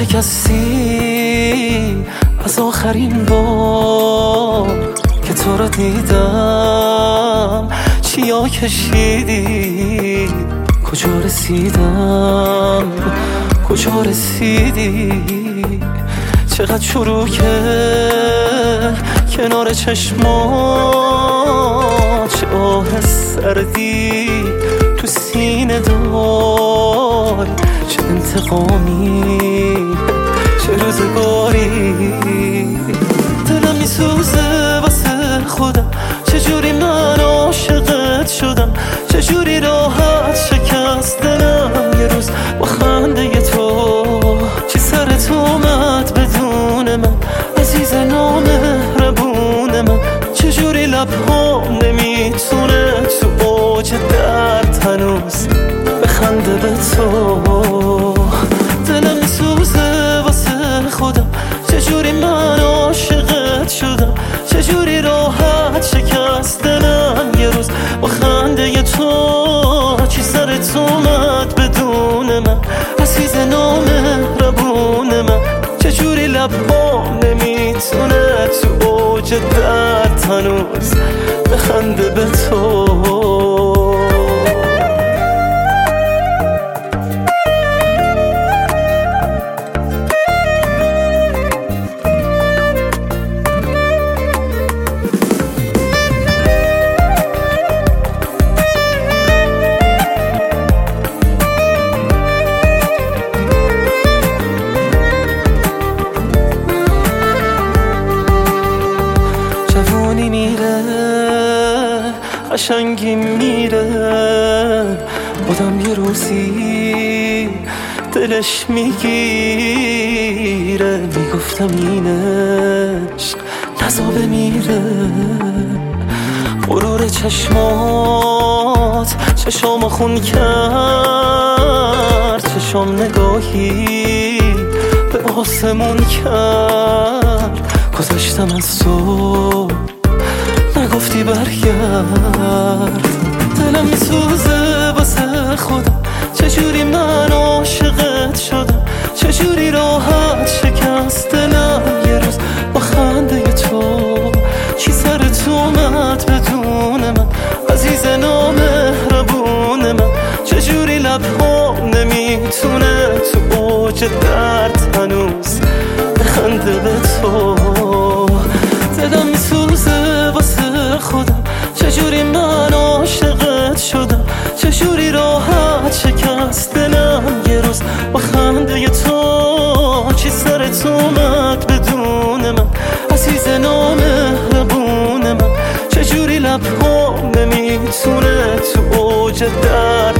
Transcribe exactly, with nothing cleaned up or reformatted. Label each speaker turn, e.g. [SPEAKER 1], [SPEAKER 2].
[SPEAKER 1] شکستی از آخرین بار که تو رو دیدم. چیا کشیدی کجا رسیدم کجا رسیدی. چقدر شروع کرد کنار چشمات، چه آه سردی تو سینه دار. چه انتقامی چه روزگاری. دلم میسوزه واسه خودم، چجوری من عاشقت شدم، چجوری راحت شکست دلم یه روز با خنده تو. چی سرت اومد بدون من عزیز نامهربون من، چجوری لبهام نمیتونه تو اوج درد هنوز بخنده به تو. دلم میسوزه واسه خودم، چجوری من عاشقت شدم، چجوری راحت شکست دلم یه روز با خنده تو. چی سرت اومد بدون من عزیز نامهربون من، چجوری لبهام نمیتونه تو اوج درد هنوز بخنده به تو. جوانی میره قشنگی میره، آدم یه روزی دلش میگیره. میگفتم این عشق نزا بمیره. غرور چشمات چشام خون کرد، چشام نگاهی به آسمون کرد. گذاشتم از تو نگفتی برگرد. دلم میسوزه واسه خودم، چجوری من عاشقت شدم، چجوری راحت شکست دلم یه روز با خنده تو. چی سرت اومد بدون من عزیز نامهربون من، چجوری لبهام نمیتونه تو اوج درد هنوز بخنده به تو. دلم میسوزه واسه خودم، چجوری من عاشقت شدم، چجوری راحت شکست دلم یه روز با خنده تو. چی سرت اومد بدون من عزیز نامهربون من، چجوری لبهام نمیتونه تو اوج درد